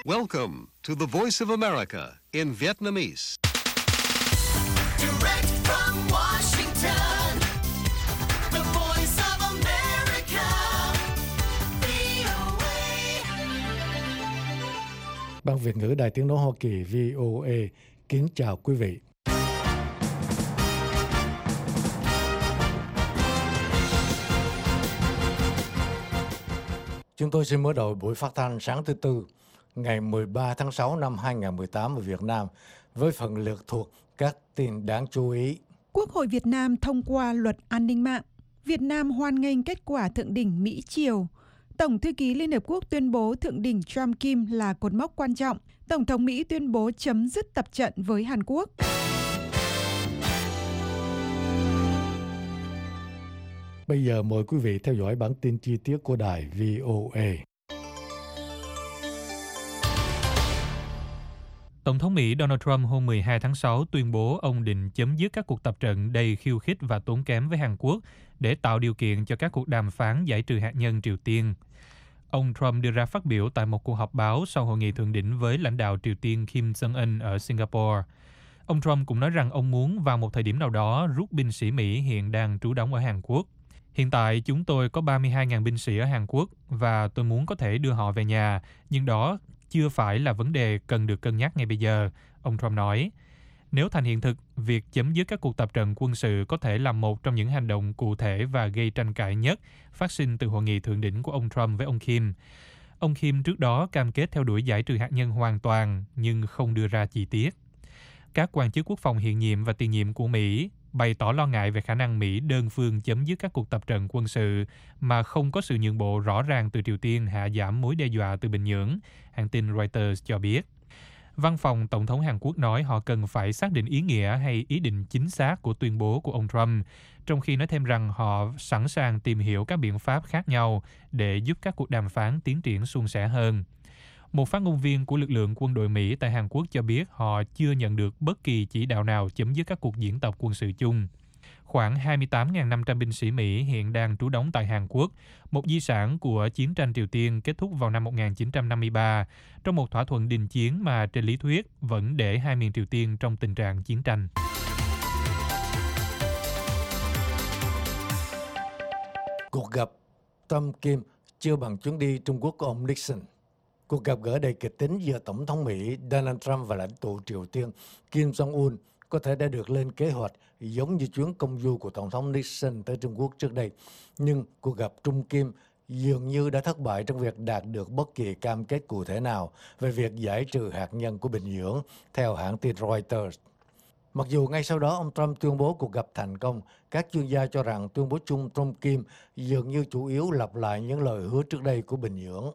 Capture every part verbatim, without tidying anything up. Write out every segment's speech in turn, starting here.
Welcome to the Voice of America in Vietnamese. Direct from Washington, the Voice of America, vê o a. Ban Việt ngữ Đài Tiếng nói Hoa Kỳ vê o a kính chào quý vị. Chúng tôi xin mở đầu buổi phát thanh sáng thứ Tư, ngày mười ba tháng sáu năm hai nghìn không trăm mười tám ở Việt Nam với phần lược thuộc các tin đáng chú ý. Quốc hội Việt Nam thông qua luật an ninh mạng. Việt Nam hoan nghênh kết quả thượng đỉnh Mỹ-Triều. Tổng thư ký Liên Hợp Quốc tuyên bố thượng đỉnh Trump-Kim là cột mốc quan trọng. Tổng thống Mỹ tuyên bố chấm dứt tập trận với Hàn Quốc. Bây giờ mời quý vị theo dõi bản tin chi tiết của đài vê o a. Tổng thống Mỹ Donald Trump hôm mười hai tháng sáu tuyên bố ông định chấm dứt các cuộc tập trận đầy khiêu khích và tốn kém với Hàn Quốc để tạo điều kiện cho các cuộc đàm phán giải trừ hạt nhân Triều Tiên. Ông Trump đưa ra phát biểu tại một cuộc họp báo sau hội nghị thượng đỉnh với lãnh đạo Triều Tiên Kim Jong-un ở Singapore. Ông Trump cũng nói rằng ông muốn vào một thời điểm nào đó rút binh sĩ Mỹ hiện đang trú đóng ở Hàn Quốc. Hiện tại chúng tôi có ba mươi hai nghìn binh sĩ ở Hàn Quốc và tôi muốn có thể đưa họ về nhà, nhưng đó chưa phải là vấn đề cần được cân nhắc ngay bây giờ, ông Trump nói. Nếu thành hiện thực, việc chấm dứt các cuộc tập trận quân sự có thể là một trong những hành động cụ thể và gây tranh cãi nhất phát sinh từ hội nghị thượng đỉnh của ông Trump với ông Kim. Ông Kim trước đó cam kết theo đuổi giải trừ hạt nhân hoàn toàn nhưng không đưa ra chi tiết. Các quan chức quốc phòng hiện nhiệm và tiền nhiệm của Mỹ bày tỏ lo ngại về khả năng Mỹ đơn phương chấm dứt các cuộc tập trận quân sự mà không có sự nhượng bộ rõ ràng từ Triều Tiên hạ giảm mối đe dọa từ Bình Nhưỡng, hãng tin Reuters cho biết. Văn phòng Tổng thống Hàn Quốc nói họ cần phải xác định ý nghĩa hay ý định chính xác của tuyên bố của ông Trump, trong khi nói thêm rằng họ sẵn sàng tìm hiểu các biện pháp khác nhau để giúp các cuộc đàm phán tiến triển suôn sẻ hơn. Một phát ngôn viên của lực lượng quân đội Mỹ tại Hàn Quốc cho biết họ chưa nhận được bất kỳ chỉ đạo nào chấm dứt các cuộc diễn tập quân sự chung. Khoảng hai mươi tám nghìn năm trăm binh sĩ Mỹ hiện đang trú đóng tại Hàn Quốc, một di sản của chiến tranh Triều Tiên kết thúc vào năm một nghìn chín trăm năm mươi ba, trong một thỏa thuận đình chiến mà trên lý thuyết vẫn để hai miền Triều Tiên trong tình trạng chiến tranh. Cuộc gặp Trump Kim chưa bằng chuyến đi Trung Quốc của ông Nixon. Cuộc gặp gỡ đầy kịch tính giữa Tổng thống Mỹ Donald Trump và lãnh tụ Triều Tiên Kim Jong-un có thể đã được lên kế hoạch giống như chuyến công du của Tổng thống Nixon tới Trung Quốc trước đây. Nhưng cuộc gặp Trung Kim dường như đã thất bại trong việc đạt được bất kỳ cam kết cụ thể nào về việc giải trừ hạt nhân của Bình Nhưỡng, theo hãng tin Reuters. Mặc dù ngay sau đó ông Trump tuyên bố cuộc gặp thành công, các chuyên gia cho rằng tuyên bố chung Trump-Kim dường như chủ yếu lặp lại những lời hứa trước đây của Bình Nhưỡng.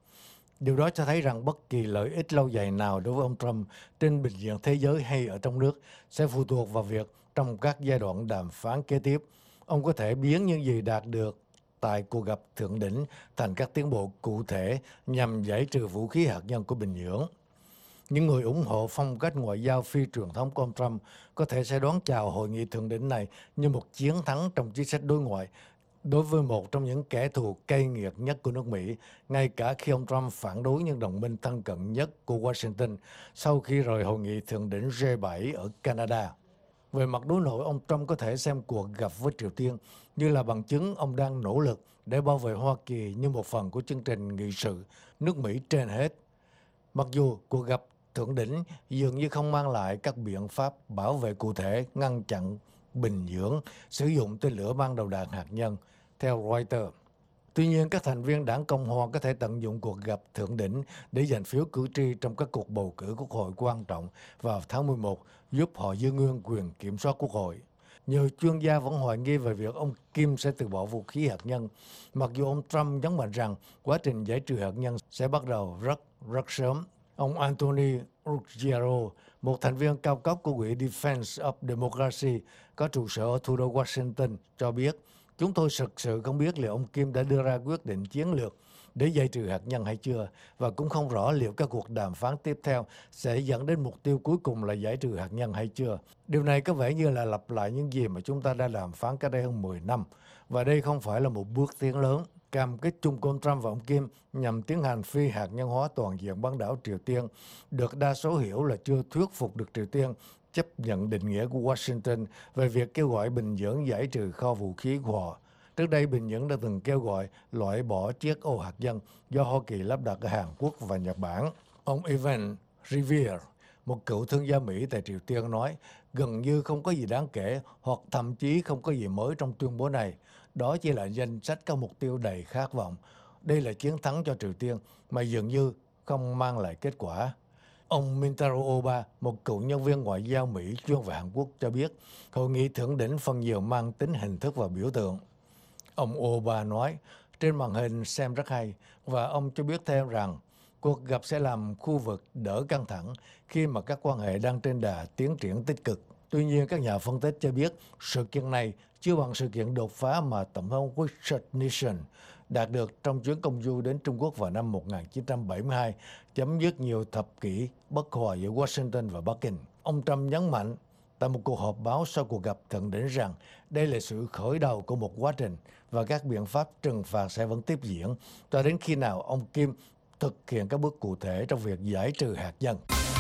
Điều đó cho thấy rằng bất kỳ lợi ích lâu dài nào đối với ông Trump trên bình diện thế giới hay ở trong nước sẽ phụ thuộc vào việc trong các giai đoạn đàm phán kế tiếp, ông có thể biến những gì đạt được tại cuộc gặp thượng đỉnh thành các tiến bộ cụ thể nhằm giải trừ vũ khí hạt nhân của Bình Nhưỡng. Những người ủng hộ phong cách ngoại giao phi truyền thống của ông Trump có thể sẽ đón chào hội nghị thượng đỉnh này như một chiến thắng trong chính sách đối ngoại đối với một trong những kẻ thù cay nghiệt nhất của nước Mỹ, ngay cả khi ông Trump phản đối những đồng minh thân cận nhất của Washington sau khi rời hội nghị thượng đỉnh G bảy ở Canada. Về mặt đối nội, ông Trump có thể xem cuộc gặp với Triều Tiên như là bằng chứng ông đang nỗ lực để bảo vệ Hoa Kỳ như một phần của chương trình nghị sự nước Mỹ trên hết. Mặc dù cuộc gặp thượng đỉnh dường như không mang lại các biện pháp bảo vệ cụ thể ngăn chặn Bình Nhưỡng sử dụng tên lửa mang đầu đạn hạt nhân, theo Reuters. Tuy nhiên, các thành viên đảng Cộng hòa có thể tận dụng cuộc gặp thượng đỉnh để giành phiếu cử tri trong các cuộc bầu cử quốc hội quan trọng vào tháng mười một, giúp họ giữ nguyên quyền kiểm soát quốc hội. Nhiều chuyên gia vẫn hoài nghi về việc ông Kim sẽ từ bỏ vũ khí hạt nhân, mặc dù ông Trump nhấn mạnh rằng quá trình giải trừ hạt nhân sẽ bắt đầu rất, rất sớm. Ông Anthony Ruggiero, một thành viên cao cấp của Quỹ Defense of Democracy có trụ sở ở thủ đô Washington, cho biết chúng tôi thực sự không biết liệu ông Kim đã đưa ra quyết định chiến lược để giải trừ hạt nhân hay chưa, và cũng không rõ liệu các cuộc đàm phán tiếp theo sẽ dẫn đến mục tiêu cuối cùng là giải trừ hạt nhân hay chưa. Điều này có vẻ như là lặp lại những gì mà chúng ta đã đàm phán cách đây hơn mười năm, và đây không phải là một bước tiến lớn. Cam kết chung của ông Trump và ông Kim nhằm tiến hành phi hạt nhân hóa toàn diện bán đảo Triều Tiên được đa số hiểu là chưa thuyết phục được Triều Tiên chấp nhận định nghĩa của Washington về việc kêu gọi Bình Nhưỡng giải trừ kho vũ khí của họ. Trước đây, Bình Nhưỡng đã từng kêu gọi loại bỏ chiếc ô hạt nhân do Hoa Kỳ lắp đặt ở Hàn Quốc và Nhật Bản. Ông Evan Revere, một cựu thương gia Mỹ tại Triều Tiên nói, gần như không có gì đáng kể hoặc thậm chí không có gì mới trong tuyên bố này. Đó chỉ là danh sách các mục tiêu đầy khát vọng. Đây là chiến thắng cho Triều Tiên mà dường như không mang lại kết quả. Ông Mintaro Oba, một cựu nhân viên ngoại giao Mỹ chuyên về Hàn Quốc cho biết, hội nghị thượng đỉnh phần nhiều mang tính hình thức và biểu tượng. Ông Oba nói, trên màn hình xem rất hay, và ông cho biết thêm rằng cuộc gặp sẽ làm khu vực đỡ căng thẳng khi mà các quan hệ đang trên đà tiến triển tích cực. Tuy nhiên, các nhà phân tích cho biết sự kiện này chưa bằng sự kiện đột phá mà Tổng thống Richard Nixon đạt được trong chuyến công du đến Trung Quốc vào năm một nghìn chín trăm bảy mươi hai, chấm dứt nhiều thập kỷ bất hòa giữa Washington và Bắc Kinh. Ông Trump nhấn mạnh tại một cuộc họp báo sau cuộc gặp thượng đỉnh rằng đây là sự khởi đầu của một quá trình và các biện pháp trừng phạt sẽ vẫn tiếp diễn cho đến khi nào ông Kim thực hiện các bước cụ thể trong việc giải trừ hạt nhân.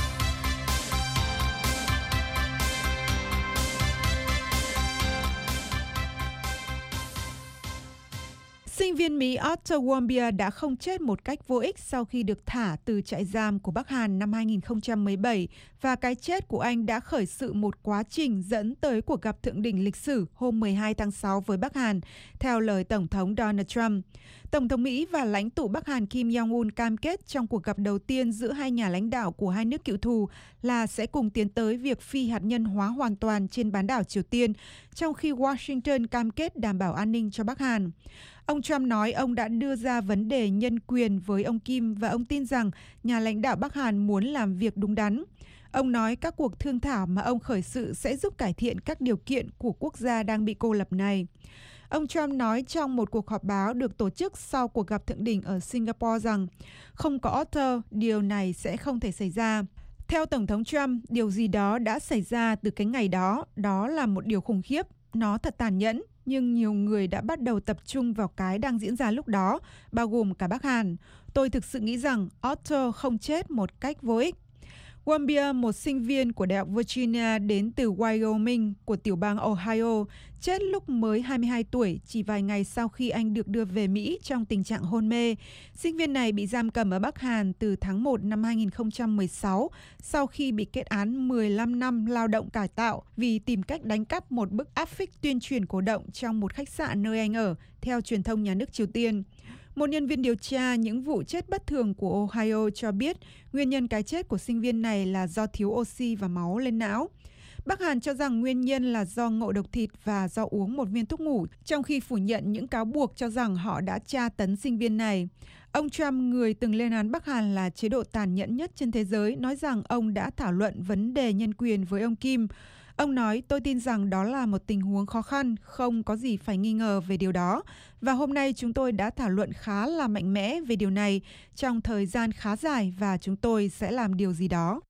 Sinh viên Mỹ Arthur Warmbier đã không chết một cách vô ích sau khi được thả từ trại giam của Bắc Hàn năm hai nghìn không trăm mười bảy, và cái chết của anh đã khởi sự một quá trình dẫn tới cuộc gặp thượng đỉnh lịch sử hôm mười hai tháng sáu với Bắc Hàn, theo lời Tổng thống Donald Trump. Tổng thống Mỹ và lãnh tụ Bắc Hàn Kim Jong-un cam kết trong cuộc gặp đầu tiên giữa hai nhà lãnh đạo của hai nước cựu thù là sẽ cùng tiến tới việc phi hạt nhân hóa hoàn toàn trên bán đảo Triều Tiên, trong khi Washington cam kết đảm bảo an ninh cho Bắc Hàn. Ông Trump nói ông đã đưa ra vấn đề nhân quyền với ông Kim và ông tin rằng nhà lãnh đạo Bắc Hàn muốn làm việc đúng đắn. Ông nói các cuộc thương thảo mà ông khởi sự sẽ giúp cải thiện các điều kiện của quốc gia đang bị cô lập này. Ông Trump nói trong một cuộc họp báo được tổ chức sau cuộc gặp thượng đỉnh ở Singapore rằng không có Arthur, điều này sẽ không thể xảy ra. Theo Tổng thống Trump, điều gì đó đã xảy ra từ cái ngày đó, đó là một điều khủng khiếp, nó thật tàn nhẫn. Nhưng nhiều người đã bắt đầu tập trung vào cái đang diễn ra lúc đó, bao gồm cả Bắc Hàn. Tôi thực sự nghĩ rằng Arthur không chết một cách vô ích. Warmbier, một sinh viên của Đại học Virginia đến từ Wyoming của tiểu bang Ohio, chết lúc mới hai mươi hai tuổi, chỉ vài ngày sau khi anh được đưa về Mỹ trong tình trạng hôn mê. Sinh viên này bị giam cầm ở Bắc Hàn từ tháng một năm hai nghìn không trăm mười sáu, sau khi bị kết án mười lăm năm lao động cải tạo vì tìm cách đánh cắp một bức áp phích tuyên truyền cổ động trong một khách sạn nơi anh ở, theo truyền thông nhà nước Triều Tiên. Một nhân viên điều tra những vụ chết bất thường của Ohio cho biết nguyên nhân cái chết của sinh viên này là do thiếu oxy và máu lên não. Bắc Hàn cho rằng nguyên nhân là do ngộ độc thịt và do uống một viên thuốc ngủ, trong khi phủ nhận những cáo buộc cho rằng họ đã tra tấn sinh viên này. Ông Trump, người từng lên án Bắc Hàn là chế độ tàn nhẫn nhất trên thế giới, nói rằng ông đã thảo luận vấn đề nhân quyền với ông Kim. Ông nói, tôi tin rằng đó là một tình huống khó khăn, không có gì phải nghi ngờ về điều đó. Và hôm nay chúng tôi đã thảo luận khá là mạnh mẽ về điều này trong thời gian khá dài và chúng tôi sẽ làm điều gì đó.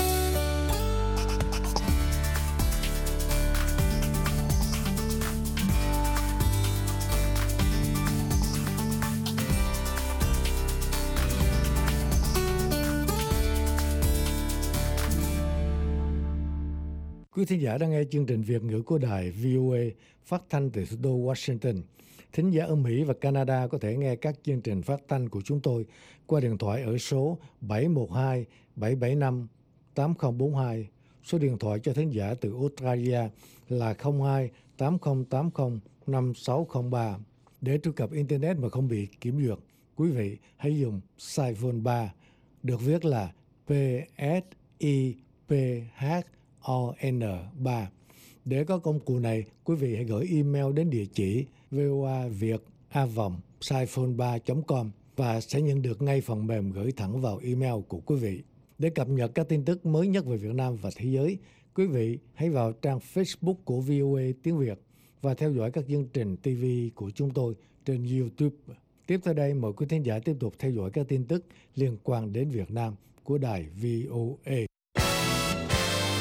Quý thính giả đang nghe chương trình Việt ngữ của đài vê o a phát thanh từ thủ đô Washington. Thính giả ở Mỹ và Canada có thể nghe các chương trình phát thanh của chúng tôi qua điện thoại ở số bảy một hai bảy bảy năm tám không bốn hai. Số điện thoại cho thính giả từ Australia là không hai tám không tám không năm sáu không ba. Để truy cập Internet mà không bị kiểm duyệt, quý vị hãy dùng Siphone ba, được viết là P S I P H O N ba. Để có công cụ này, quý vị hãy gửi email đến địa chỉ voaviet a vòng siphone ba chấm com và sẽ nhận được ngay phần mềm gửi thẳng vào email của quý vị. Để cập nhật các tin tức mới nhất về Việt Nam và thế giới, quý vị hãy vào trang Facebook của vê o a tiếng Việt và theo dõi các chương trình ti vi của chúng tôi trên YouTube. Tiếp theo đây, mời quý thính giả tiếp tục theo dõi các tin tức liên quan đến Việt Nam của đài vê o a.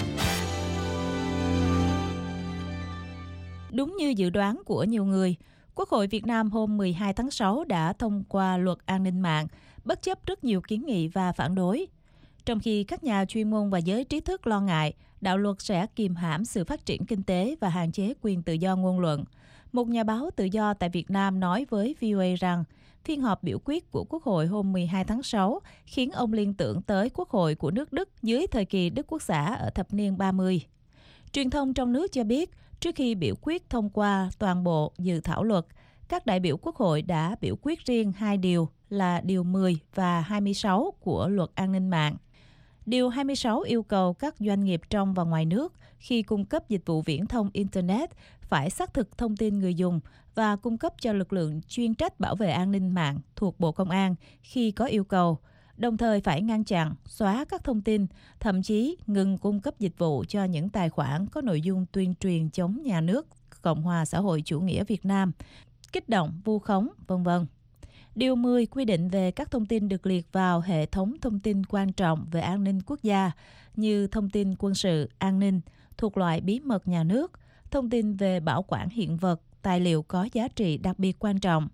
Đúng như dự đoán của nhiều người, Quốc hội Việt Nam hôm mười hai tháng sáu đã thông qua luật an ninh mạng, bất chấp rất nhiều kiến nghị và phản đối. Trong khi các nhà chuyên môn và giới trí thức lo ngại đạo luật sẽ kiềm hãm sự phát triển kinh tế và hạn chế quyền tự do ngôn luận, một nhà báo tự do tại Việt Nam nói với vê o a rằng phiên họp biểu quyết của Quốc hội hôm mười hai tháng sáu khiến ông liên tưởng tới Quốc hội của nước Đức dưới thời kỳ Đức Quốc xã ở thập niên ba mươi. Truyền thông trong nước cho biết, trước khi biểu quyết thông qua toàn bộ dự thảo luật, các đại biểu Quốc hội đã biểu quyết riêng hai điều là Điều mười và hai mươi sáu của Luật An ninh mạng. Điều hai mươi sáu yêu cầu các doanh nghiệp trong và ngoài nước khi cung cấp dịch vụ viễn thông Internet phải xác thực thông tin người dùng và cung cấp cho lực lượng chuyên trách bảo vệ an ninh mạng thuộc Bộ Công an khi có yêu cầu, đồng thời phải ngăn chặn, xóa các thông tin, thậm chí ngừng cung cấp dịch vụ cho những tài khoản có nội dung tuyên truyền chống nhà nước Cộng hòa xã hội chủ nghĩa Việt Nam, kích động, vu khống, vân vân. Điều mười quy định về các thông tin được liệt vào hệ thống thông tin quan trọng về an ninh quốc gia như thông tin quân sự, an ninh, thuộc loại bí mật nhà nước, thông tin về bảo quản hiện vật, tài liệu có giá trị đặc biệt quan trọng.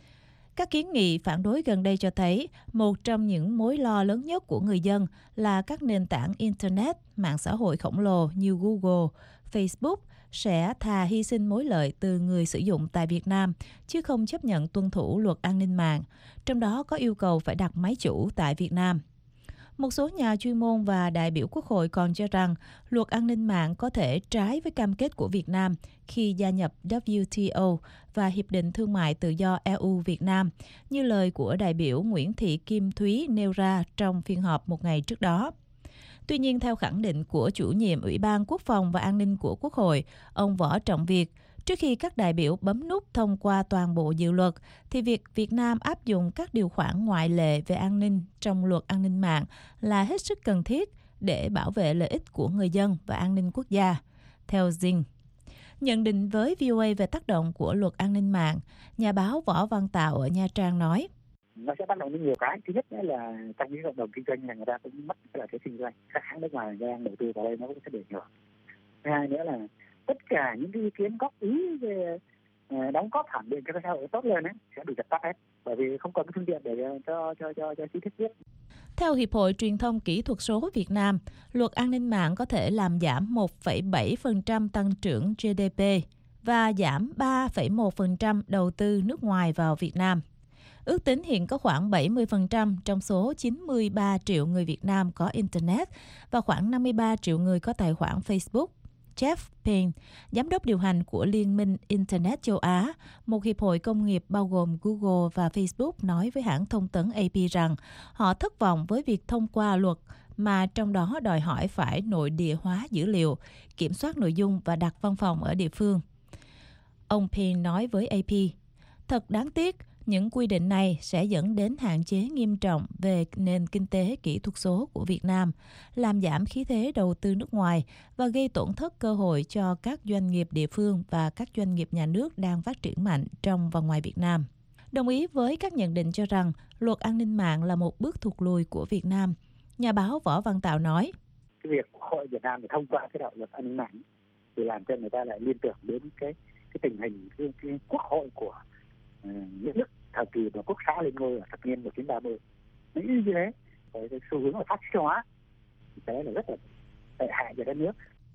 Các kiến nghị phản đối gần đây cho thấy một trong những mối lo lớn nhất của người dân là các nền tảng Internet, mạng xã hội khổng lồ như Google, Facebook sẽ thà hy sinh mối lợi từ người sử dụng tại Việt Nam, chứ không chấp nhận tuân thủ luật an ninh mạng, trong đó có yêu cầu phải đặt máy chủ tại Việt Nam. Một số nhà chuyên môn và đại biểu Quốc hội còn cho rằng luật an ninh mạng có thể trái với cam kết của Việt Nam khi gia nhập W T O và Hiệp định Thương mại Tự do E U-Việt Nam, như lời của đại biểu Nguyễn Thị Kim Thúy nêu ra trong phiên họp một ngày trước đó. Tuy nhiên, theo khẳng định của chủ nhiệm Ủy ban Quốc phòng và An ninh của Quốc hội, ông Võ Trọng Việt, trước khi các đại biểu bấm nút thông qua toàn bộ dự luật, thì việc Việt Nam áp dụng các điều khoản ngoại lệ về an ninh trong luật an ninh mạng là hết sức cần thiết để bảo vệ lợi ích của người dân và an ninh quốc gia. Theo Dinh, nhận định với vê o a về tác động của luật an ninh mạng, nhà báo Võ Văn Tạo ở Nha Trang nói: nó sẽ tác động đến nhiều cái. Thứ nhất là trong những cộng đồng kinh doanh là người ta cũng mất cái lợi thế kinh doanh, các hãng nước ngoài đang đầu tư vào đây nó cũng sẽ bị ảnh hưởng. Thứ hai nữa là tất cả những cái ý kiến góp ý về đóng góp phản biện cho cái xã hội tốt lên ấy sẽ bị dập tắt hết, bởi vì không còn cái phương tiện để cho cho cho cho trí thức viết. Theo Hiệp hội Truyền thông Kỹ thuật số Việt Nam, luật an ninh mạng có thể làm giảm một phẩy bảy phần trăm tăng trưởng G D P và giảm ba phẩy một phần trăm đầu tư nước ngoài vào Việt Nam. Ước tính hiện có khoảng bảy mươi phần trăm trong số chín mươi ba triệu người Việt Nam có Internet và khoảng năm mươi ba triệu người có tài khoản Facebook. Jeff Payne, giám đốc điều hành của Liên minh Internet châu Á, một hiệp hội công nghiệp bao gồm Google và Facebook, nói với hãng thông tấn A P rằng họ thất vọng với việc thông qua luật mà trong đó đòi hỏi phải nội địa hóa dữ liệu, kiểm soát nội dung và đặt văn phòng ở địa phương. Ông Payne nói với A P, thật đáng tiếc, những quy định này sẽ dẫn đến hạn chế nghiêm trọng về nền kinh tế kỹ thuật số của Việt Nam, làm giảm khí thế đầu tư nước ngoài và gây tổn thất cơ hội cho các doanh nghiệp địa phương và các doanh nghiệp nhà nước đang phát triển mạnh trong và ngoài Việt Nam. Đồng ý với các nhận định cho rằng luật an ninh mạng là một bước thụt lùi của Việt Nam, nhà báo Võ Văn Tạo nói: Cái việc Quốc hội Việt Nam để thông qua cái đạo luật an ninh mạng thì làm cho người ta lại liên tưởng đến cái cái tình hình cái, cái quốc hội của uh, những nước thời kỳ mà quốc xã lên ngôi ở thập niên một nghìn chín trăm ba mươi. Nghĩ như thế, với cái xu hướng là phát xít hóa, thế là rất là tệ hại cho đất nước.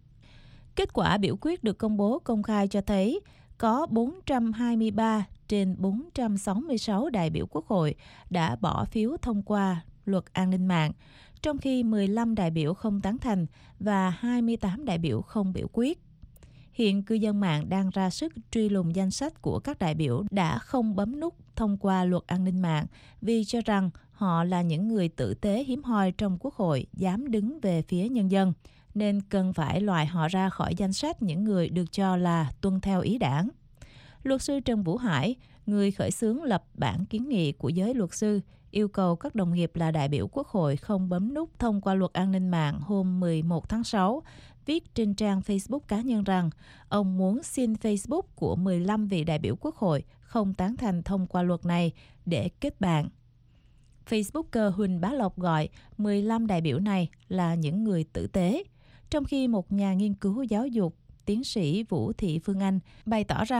Kết quả biểu quyết được công bố công khai cho thấy có bốn trăm hai mươi ba trên bốn trăm sáu mươi sáu đại biểu Quốc hội đã bỏ phiếu thông qua luật an ninh mạng, trong khi mười lăm đại biểu không tán thành và hai mươi tám đại biểu không biểu quyết. Hiện cư dân mạng đang ra sức truy lùng danh sách của các đại biểu đã không bấm nút thông qua luật an ninh mạng vì cho rằng họ là những người tử tế hiếm hoi trong Quốc hội dám đứng về phía nhân dân, nên cần phải loại họ ra khỏi danh sách những người được cho là tuân theo ý đảng. Luật sư Trần Vũ Hải, người khởi xướng lập bản kiến nghị của giới luật sư, yêu cầu các đồng nghiệp là đại biểu Quốc hội không bấm nút thông qua luật an ninh mạng hôm mười một tháng sáu, viết trên trang Facebook cá nhân rằng ông muốn xin Facebook của mười lăm vị đại biểu Quốc hội không tán thành thông qua luật này để kết bạn. Facebooker Huỳnh Bá Lộc gọi mười lăm đại biểu này là những người tử tế, trong khi một nhà nghiên cứu giáo dục, tiến sĩ Vũ Thị Phương Anh, bày tỏ rằng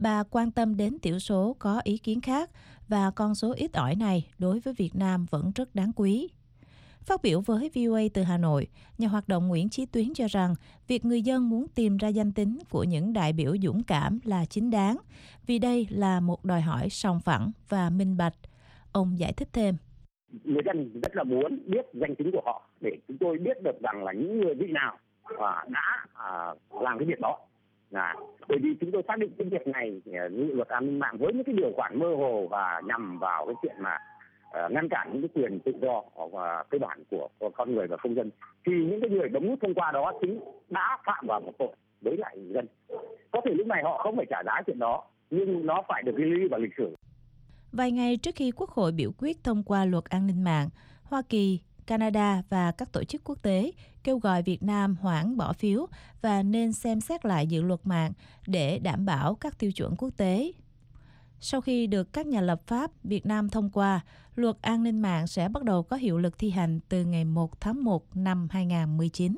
Bà quan tâm đến thiểu số có ý kiến khác và con số ít ỏi này đối với Việt Nam vẫn rất đáng quý. Phát biểu với vê o a từ Hà Nội, nhà hoạt động Nguyễn Chí Tuyến cho rằng việc người dân muốn tìm ra danh tính của những đại biểu dũng cảm là chính đáng, vì đây là một đòi hỏi sòng phẳng và minh bạch. Ông giải thích thêm. Người dân rất là muốn biết danh tính của họ để chúng tôi biết được rằng là những người vị nào à, đã à, làm cái việc đó. À, bởi vì chúng tôi xác định cái việc này, như luật an ninh mạng với những cái điều khoản mơ hồ và nhằm vào cái chuyện mà uh, ngăn cản những cái quyền tự do và cơ bản của, của con người và công dân, thì những cái người bấm nút thông qua đó chính đã phạm vào một tội với lại người dân. Có thể lúc này họ không phải trả giá chuyện đó, nhưng nó phải được ghi lưu vào lịch sử. Vài ngày trước khi Quốc hội biểu quyết thông qua luật an ninh mạng, Hoa Kỳ, Canada và các tổ chức quốc tế kêu gọi Việt Nam hoãn bỏ phiếu và nên xem xét lại dự luật mạng để đảm bảo các tiêu chuẩn quốc tế. Sau khi được các nhà lập pháp Việt Nam thông qua, luật an ninh mạng sẽ bắt đầu có hiệu lực thi hành từ ngày một tháng một năm hai nghìn không trăm mười chín.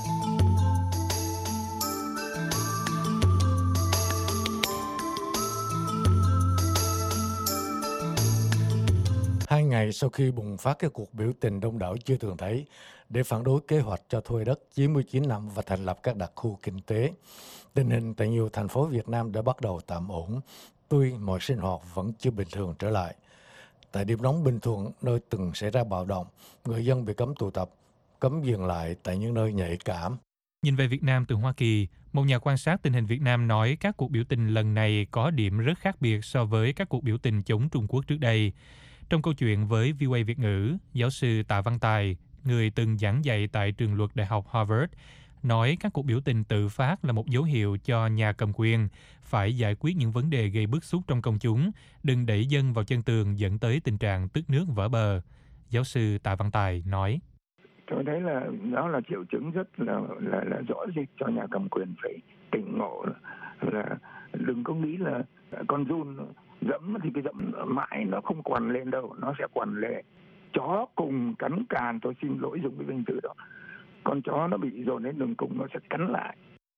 Hai ngày sau khi bùng phát cái cuộc biểu tình đông đảo chưa từng thấy để phản đối kế hoạch cho thuê đất chín mươi chín năm và thành lập các đặc khu kinh tế, tình hình tại nhiều thành phố Việt Nam đã bắt đầu tạm ổn, tuy mọi sinh hoạt vẫn chưa bình thường trở lại. Tại điểm nóng Bình Thuận, nơi từng xảy ra bạo động, người dân bị cấm tụ tập, cấm dừng lại tại những nơi nhạy cảm. Nhìn về Việt Nam từ Hoa Kỳ, một nhà quan sát tình hình Việt Nam nói các cuộc biểu tình lần này có điểm rất khác biệt so với các cuộc biểu tình chống Trung Quốc trước đây. Trong câu chuyện với vê o a Việt ngữ, giáo sư Tạ Văn Tài, người từng giảng dạy tại trường luật Đại học Harvard, nói các cuộc biểu tình tự phát là một dấu hiệu cho nhà cầm quyền phải giải quyết những vấn đề gây bức xúc trong công chúng, đừng đẩy dân vào chân tường dẫn tới tình trạng tức nước vỡ bờ. Giáo sư Tạ Văn Tài nói. Tôi thấy là đó là triệu chứng rất là là, là rõ rệt cho nhà cầm quyền phải tỉnh ngộ, là, là đừng có nghĩ là con giun dẫm thì cái dẫm mãi nó không quằn lên đâu, nó sẽ quằn lên. Chó cùng cắn càn, tôi xin lỗi dùng cái danh từ đó. Con chó nó bị dồn đến đường cùng nó sẽ cắn lại.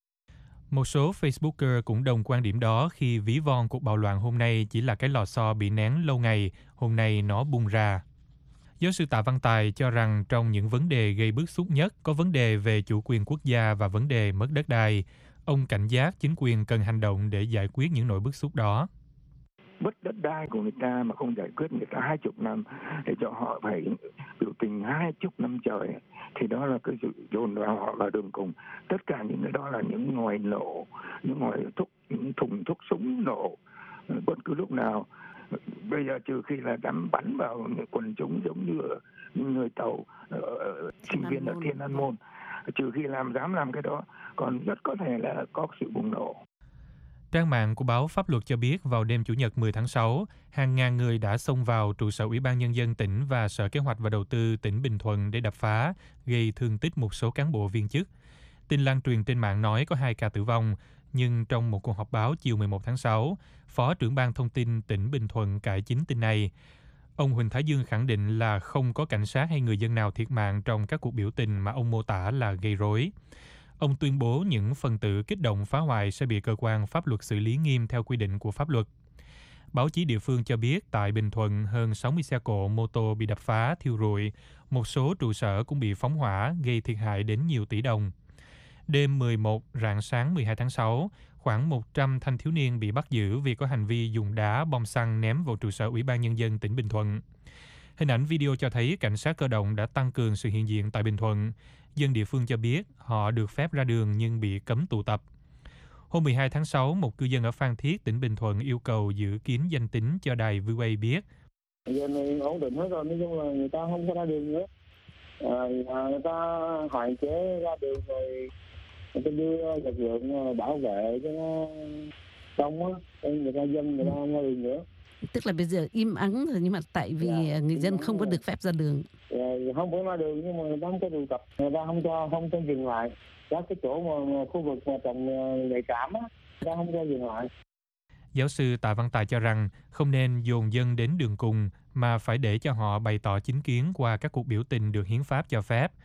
Một số Facebooker cũng đồng quan điểm đó khi ví von cuộc bạo loạn hôm nay chỉ là cái lò xo bị nén lâu ngày, hôm nay nó bung ra. Giáo sư Tạ Văn Tài cho rằng trong những vấn đề gây bức xúc nhất có vấn đề về chủ quyền quốc gia và vấn đề mất đất đai. Ông cảnh giác chính quyền cần hành động để giải quyết những nỗi bức xúc đó. Mất đất đai của người ta mà không giải quyết người ta hai chục năm để cho họ phải biểu tình hai chục năm trời, thì đó là cái sự dồn vào họ vào đường cùng. Tất cả những cái đó là những ngòi nổ, những ngòi thuốc, những thùng thuốc súng nổ bất cứ lúc nào. Bây giờ trừ khi là dám bắn vào quần chúng giống như những người tàu uh, sinh viên ở Thiên An Môn, trừ khi làm dám làm cái đó, còn rất có thể là có sự bùng nổ. Trang mạng của báo Pháp Luật cho biết vào đêm Chủ nhật mười tháng sáu, hàng ngàn người đã xông vào trụ sở Ủy ban Nhân dân tỉnh và Sở Kế hoạch và Đầu tư tỉnh Bình Thuận để đập phá, gây thương tích một số cán bộ viên chức. Tin lan truyền trên mạng nói có hai ca tử vong, nhưng trong một cuộc họp báo chiều mười một tháng sáu, Phó trưởng ban thông tin tỉnh Bình Thuận cải chính tin này. Ông Huỳnh Thái Dương khẳng định là không có cảnh sát hay người dân nào thiệt mạng trong các cuộc biểu tình mà ông mô tả là gây rối. Ông tuyên bố những phần tử kích động phá hoại sẽ bị cơ quan pháp luật xử lý nghiêm theo quy định của pháp luật. Báo chí địa phương cho biết tại Bình Thuận hơn sáu mươi xe cộ mô tô bị đập phá, thiêu rụi, một số trụ sở cũng bị phóng hỏa gây thiệt hại đến nhiều tỷ đồng. Đêm mười một rạng sáng mười hai tháng sáu, khoảng một trăm thanh thiếu niên bị bắt giữ vì có hành vi dùng đá, bom xăng ném vào trụ sở Ủy ban Nhân dân tỉnh Bình Thuận. Hình ảnh video cho thấy cảnh sát cơ động đã tăng cường sự hiện diện tại Bình Thuận. Dân địa phương cho biết họ được phép ra đường nhưng bị cấm tụ tập. Hôm mười hai tháng sáu, một cư dân ở Phan Thiết, tỉnh Bình Thuận yêu cầu giữ kín danh tính cho đài vê o a biết. Giờ này ổn định hết rồi, nói chung là người ta không có ra đường nữa. À, người ta hạn chế ra đường rồi, người ta đưa lực lượng bảo vệ cho nó đông á, người ta dân người ta không ra đường nữa. Tức là bây giờ im ắng rồi, nhưng mà tại vì dạ, người dân không có được phép ra đường. Dạ, không phải ra đường nhưng mà người ta không có tụ tập, người ta không cho không cho dừng lại. Các cái chỗ mà khu vực mà trồng nhạy cảm á, người ta không cho dừng lại. Giáo sư Tạ Văn Tài cho rằng không nên dồn dân đến đường cùng mà phải để cho họ bày tỏ chính kiến qua các cuộc biểu tình được hiến pháp cho phép.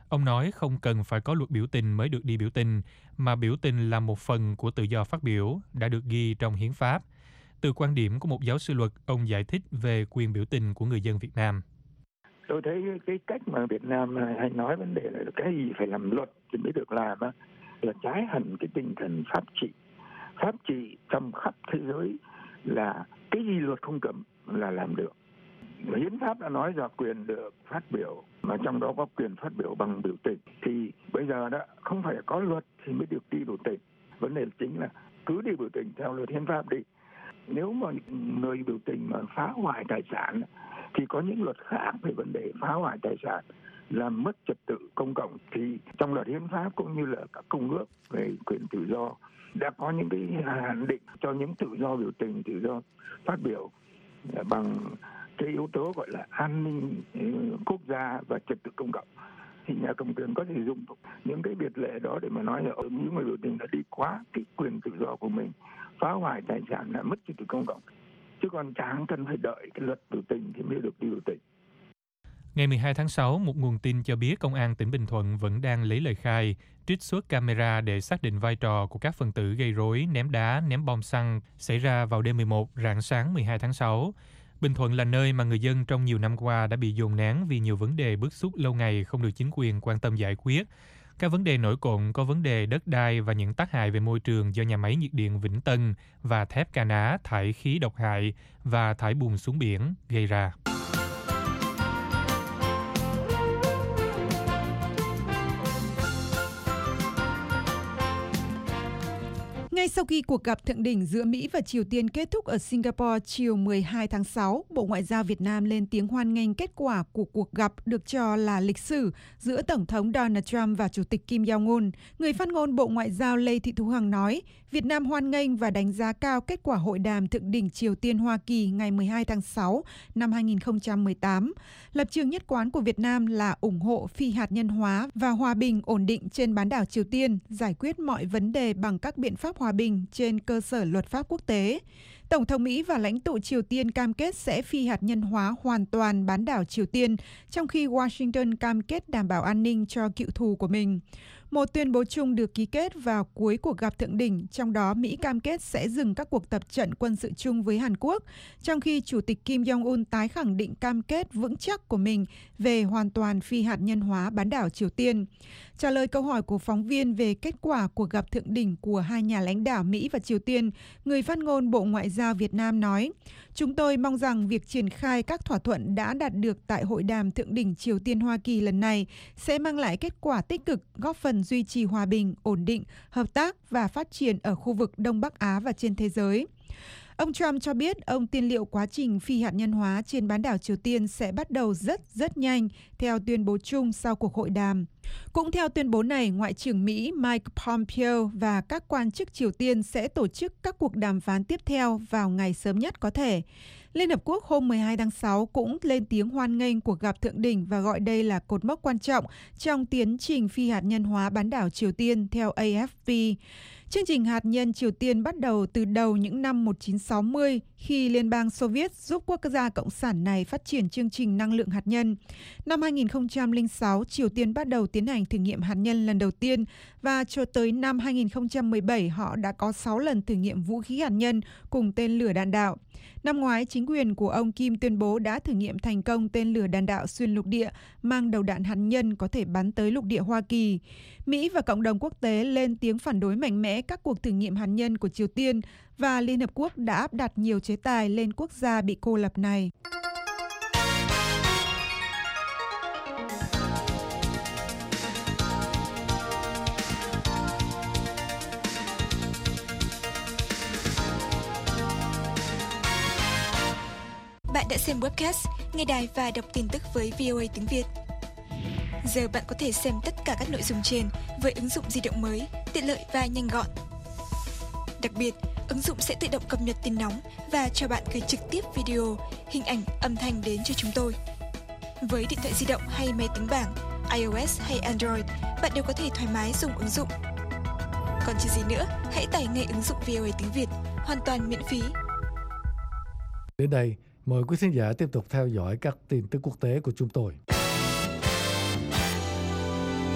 Ông nói không cần phải có luật biểu tình mới được đi biểu tình, mà biểu tình là một phần của tự do phát biểu đã được ghi trong hiến pháp. Từ quan điểm của một giáo sư luật, ông giải thích về quyền biểu tình của người dân Việt Nam. Tôi thấy cái cách mà Việt Nam hay nói vấn đề là cái gì phải làm luật thì mới được làm á, là trái hẳn cái tinh thần pháp trị. Pháp trị trong khắp thế giới là cái gì luật không cấm là làm được. Hiến pháp đã nói ra quyền được phát biểu, mà trong đó có quyền phát biểu bằng biểu tình. Thì bây giờ đó không phải có luật thì mới được đi biểu tình. Vấn đề chính là cứ đi biểu tình theo luật hiến pháp đi. Nếu mà người biểu tình mà phá hoại tài sản thì có những luật khác về vấn đề phá hoại tài sản, làm mất trật tự công cộng. Thì trong luật hiến pháp cũng như là các công ước về quyền tự do đã có những cái hạn định cho những tự do biểu tình, tự do phát biểu bằng cái yếu tố gọi là an ninh quốc gia và trật tự công cộng. Thì nhà cầm quyền có thể dùng những cái biệt lệ đó để mà nói là những người biểu tình đã đi quá cái quyền tự do của mình, phá hoại tài sản, là mất trật tự công cộng. Chứ còn chẳng cần phải đợi cái luật biểu tình thì mới được đi biểu tình. Ngày mười hai tháng sáu, một nguồn tin cho biết Công an tỉnh Bình Thuận vẫn đang lấy lời khai, trích xuất camera để xác định vai trò của các phần tử gây rối, ném đá, ném bom xăng xảy ra vào đêm mười một rạng sáng mười hai tháng sáu. Bình Thuận là nơi mà người dân trong nhiều năm qua đã bị dồn nén vì nhiều vấn đề bức xúc lâu ngày không được chính quyền quan tâm giải quyết. Các vấn đề nổi cộm có vấn đề đất đai và những tác hại về môi trường do nhà máy nhiệt điện Vĩnh Tân và thép Ca Ná thải khí độc hại và thải bùn xuống biển gây ra. Ngay sau khi cuộc gặp thượng đỉnh giữa Mỹ và Triều Tiên kết thúc ở Singapore chiều mười hai tháng sáu, Bộ Ngoại giao Việt Nam lên tiếng hoan nghênh kết quả của cuộc gặp được cho là lịch sử giữa Tổng thống Donald Trump và Chủ tịch Kim Jong-un. Người phát ngôn Bộ Ngoại giao Lê Thị Thu Hằng nói, Việt Nam hoan nghênh và đánh giá cao kết quả hội đàm thượng đỉnh Triều Tiên Hoa Kỳ ngày mười hai tháng sáu năm hai nghìn không trăm mười tám. Lập trường nhất quán của Việt Nam là ủng hộ phi hạt nhân hóa và hòa bình ổn định trên bán đảo Triều Tiên, giải quyết mọi vấn đề bằng các biện pháp hòa bình trên cơ sở luật pháp quốc tế. Tổng thống Mỹ và lãnh tụ Triều Tiên cam kết sẽ phi hạt nhân hóa hoàn toàn bán đảo Triều Tiên, trong khi Washington cam kết đảm bảo an ninh cho cựu thù của mình. Một tuyên bố chung được ký kết vào cuối cuộc gặp thượng đỉnh, trong đó Mỹ cam kết sẽ dừng các cuộc tập trận quân sự chung với Hàn Quốc, trong khi Chủ tịch Kim Jong-un tái khẳng định cam kết vững chắc của mình về hoàn toàn phi hạt nhân hóa bán đảo Triều Tiên. Trả lời câu hỏi của phóng viên về kết quả cuộc gặp thượng đỉnh của hai nhà lãnh đạo Mỹ và Triều Tiên, người phát ngôn Bộ Ngoại giao Việt Nam nói, chúng tôi mong rằng việc triển khai các thỏa thuận đã đạt được tại hội đàm thượng đỉnh Triều Tiên Hoa Kỳ lần này sẽ mang lại kết quả tích cực, góp phần duy trì hòa bình, ổn định, hợp tác và phát triển ở khu vực Đông Bắc Á và trên thế giới. Ông Trump cho biết ông tiên liệu quá trình phi hạt nhân hóa trên bán đảo Triều Tiên sẽ bắt đầu rất rất nhanh, theo tuyên bố chung sau cuộc hội đàm. Cũng theo tuyên bố này, Ngoại trưởng Mỹ Mike Pompeo và các quan chức Triều Tiên sẽ tổ chức các cuộc đàm phán tiếp theo vào ngày sớm nhất có thể. Liên Hợp Quốc hôm mười hai tháng sáu cũng lên tiếng hoan nghênh cuộc gặp thượng đỉnh và gọi đây là cột mốc quan trọng trong tiến trình phi hạt nhân hóa bán đảo Triều Tiên, theo A F P. Chương trình hạt nhân Triều Tiên bắt đầu từ đầu những năm một nghìn chín trăm sáu mươi khi Liên bang Xô Viết giúp quốc gia cộng sản này phát triển chương trình năng lượng hạt nhân. Năm hai nghìn không trăm lẻ sáu, Triều Tiên bắt đầu tiến hành thử nghiệm hạt nhân lần đầu tiên và cho tới năm hai nghìn không trăm mười bảy họ đã có sáu lần thử nghiệm vũ khí hạt nhân cùng tên lửa đạn đạo. Năm ngoái, chính quyền của ông Kim tuyên bố đã thử nghiệm thành công tên lửa đạn đạo xuyên lục địa mang đầu đạn hạt nhân có thể bắn tới lục địa Hoa Kỳ. Mỹ và cộng đồng quốc tế lên tiếng phản đối mạnh mẽ các cuộc thử nghiệm hạt nhân của Triều Tiên và Liên Hợp Quốc đã áp đặt nhiều chế tài lên quốc gia bị cô lập này. Bạn đã xem webcast, nghe đài và đọc tin tức với vê o a tiếng Việt. Giờ bạn có thể xem tất cả các nội dung trên với ứng dụng di động mới, tiện lợi và nhanh gọn. Đặc biệt, ứng dụng sẽ tự động cập nhật tin nóng và cho bạn gửi trực tiếp video, hình ảnh, âm thanh đến cho chúng tôi. Với điện thoại di động hay máy tính bảng, iOS hay Android, bạn đều có thể thoải mái dùng ứng dụng. Còn chờ gì nữa, hãy tải ngay ứng dụng vê o a tiếng Việt, hoàn toàn miễn phí. Đến đây, mời quý khán giả tiếp tục theo dõi các tin tức quốc tế của chúng tôi.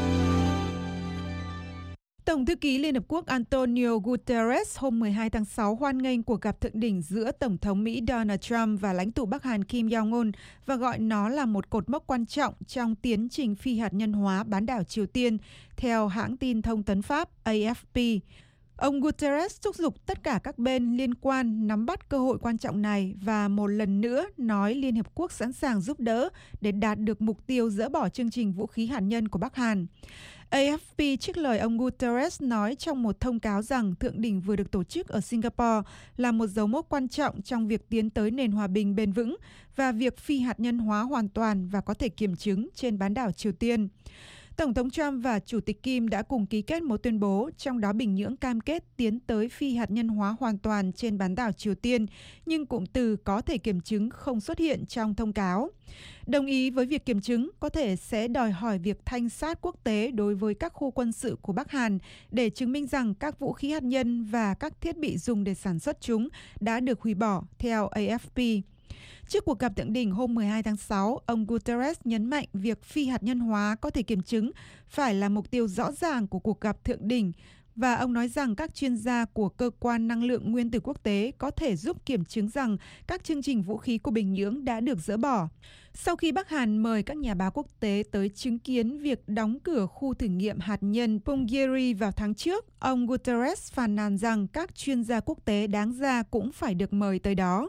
Tổng thư ký Liên Hợp Quốc Antonio Guterres hôm mười hai tháng sáu hoan nghênh cuộc gặp thượng đỉnh giữa Tổng thống Mỹ Donald Trump và lãnh tụ Bắc Hàn Kim Jong-un và gọi nó là một cột mốc quan trọng trong tiến trình phi hạt nhân hóa bán đảo Triều Tiên, theo hãng tin thông tấn Pháp A F P. Ông Guterres thúc giục tất cả các bên liên quan nắm bắt cơ hội quan trọng này và một lần nữa nói Liên Hợp Quốc sẵn sàng giúp đỡ để đạt được mục tiêu dỡ bỏ chương trình vũ khí hạt nhân của Bắc Hàn. A F P trích lời ông Guterres nói trong một thông cáo rằng thượng đỉnh vừa được tổ chức ở Singapore là một dấu mốc quan trọng trong việc tiến tới nền hòa bình bền vững và việc phi hạt nhân hóa hoàn toàn và có thể kiểm chứng trên bán đảo Triều Tiên. Tổng thống Trump và Chủ tịch Kim đã cùng ký kết một tuyên bố, trong đó Bình Nhưỡng cam kết tiến tới phi hạt nhân hóa hoàn toàn trên bán đảo Triều Tiên, nhưng cụm từ có thể kiểm chứng không xuất hiện trong thông cáo. Đồng ý với việc kiểm chứng có thể sẽ đòi hỏi việc thanh sát quốc tế đối với các khu quân sự của Bắc Hàn để chứng minh rằng các vũ khí hạt nhân và các thiết bị dùng để sản xuất chúng đã được hủy bỏ, theo A F P. Trước cuộc gặp thượng đỉnh hôm mười hai tháng sáu, ông Guterres nhấn mạnh việc phi hạt nhân hóa có thể kiểm chứng phải là mục tiêu rõ ràng của cuộc gặp thượng đỉnh, và ông nói rằng các chuyên gia của Cơ quan Năng lượng Nguyên tử Quốc tế có thể giúp kiểm chứng rằng các chương trình vũ khí của Bình Nhưỡng đã được dỡ bỏ. Sau khi Bắc Hàn mời các nhà báo quốc tế tới chứng kiến việc đóng cửa khu thử nghiệm hạt nhân Punggye-ri vào tháng trước, ông Guterres phàn nàn rằng các chuyên gia quốc tế đáng ra cũng phải được mời tới đó.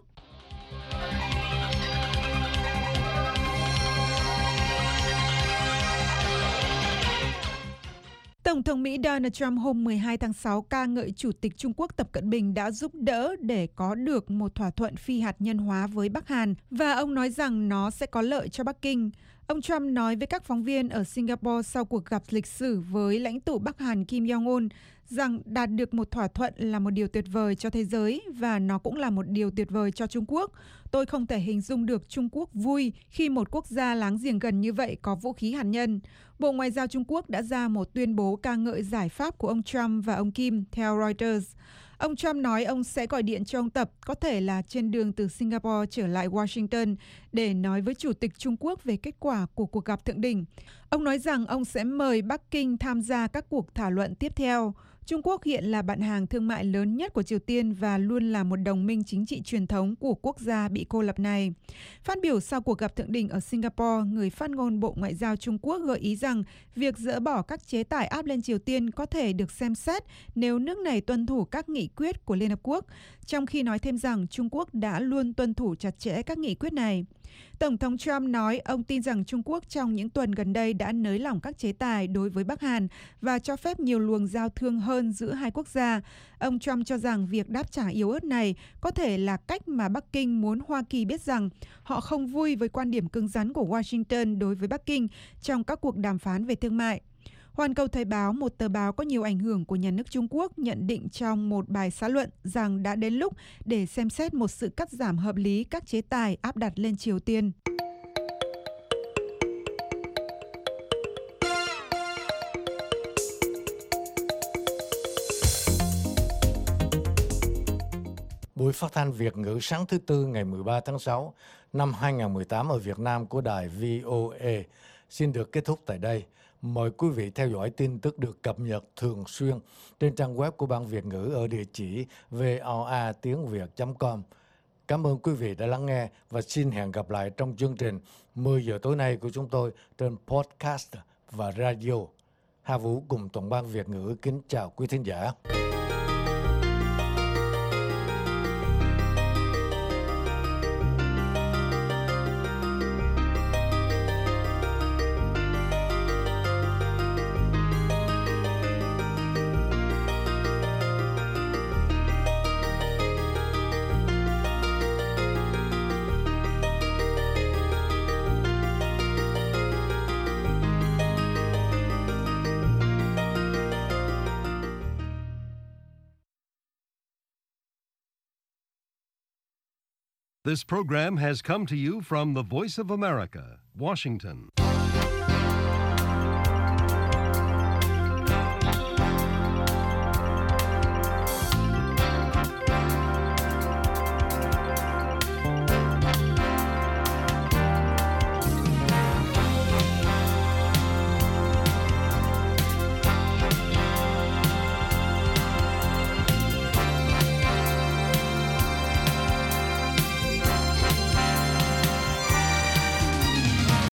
Tổng thống Mỹ Donald Trump hôm mười hai tháng sáu ca ngợi Chủ tịch Trung Quốc Tập Cận Bình đã giúp đỡ để có được một thỏa thuận phi hạt nhân hóa với Bắc Hàn, và ông nói rằng nó sẽ có lợi cho Bắc Kinh. Ông Trump nói với các phóng viên ở Singapore sau cuộc gặp lịch sử với lãnh tụ Bắc Hàn Kim Jong-un rằng đạt được một thỏa thuận là một điều tuyệt vời cho thế giới và nó cũng là một điều tuyệt vời cho Trung Quốc. Tôi không thể hình dung được Trung Quốc vui khi một quốc gia láng giềng gần như vậy có vũ khí hạt nhân. Bộ Ngoại giao Trung Quốc đã ra một tuyên bố ca ngợi giải pháp của ông Trump và ông Kim, theo Reuters. Ông Trump nói ông sẽ gọi điện cho ông Tập, có thể là trên đường từ Singapore trở lại Washington, để nói với Chủ tịch Trung Quốc về kết quả của cuộc gặp thượng đỉnh. Ông nói rằng ông sẽ mời Bắc Kinh tham gia các cuộc thảo luận tiếp theo. Trung Quốc hiện là bạn hàng thương mại lớn nhất của Triều Tiên và luôn là một đồng minh chính trị truyền thống của quốc gia bị cô lập này. Phát biểu sau cuộc gặp thượng đỉnh ở Singapore, người phát ngôn Bộ Ngoại giao Trung Quốc gợi ý rằng việc dỡ bỏ các chế tài áp lên Triều Tiên có thể được xem xét nếu nước này tuân thủ các nghị quyết của Liên Hợp Quốc, trong khi nói thêm rằng Trung Quốc đã luôn tuân thủ chặt chẽ các nghị quyết này. Tổng thống Trump nói ông tin rằng Trung Quốc trong những tuần gần đây đã nới lỏng các chế tài đối với Bắc Hàn và cho phép nhiều luồng giao thương hơn giữa hai quốc gia. Ông Trump cho rằng việc đáp trả yếu ớt này có thể là cách mà Bắc Kinh muốn Hoa Kỳ biết rằng họ không vui với quan điểm cứng rắn của Washington đối với Bắc Kinh trong các cuộc đàm phán về thương mại. Hoàn Cầu Thời báo, một tờ báo có nhiều ảnh hưởng của nhà nước Trung Quốc, nhận định trong một bài xã luận rằng đã đến lúc để xem xét một sự cắt giảm hợp lý các chế tài áp đặt lên Triều Tiên. Buổi phát thanh Việt ngữ sáng thứ Tư ngày mười ba tháng sáu năm hai nghìn không trăm mười tám ở Việt Nam của đài V O A xin được kết thúc tại đây. Mời quý vị theo dõi tin tức được cập nhật thường xuyên trên trang web của Ban Việt ngữ ở địa chỉ voa tiếng việt chấm com. Cảm ơn quý vị đã lắng nghe và xin hẹn gặp lại trong chương trình mười giờ tối nay của chúng tôi trên podcast và radio. Hà Vũ cùng toàn ban Việt ngữ kính chào quý thính giả. This program has come to you from the Voice of America, Washington.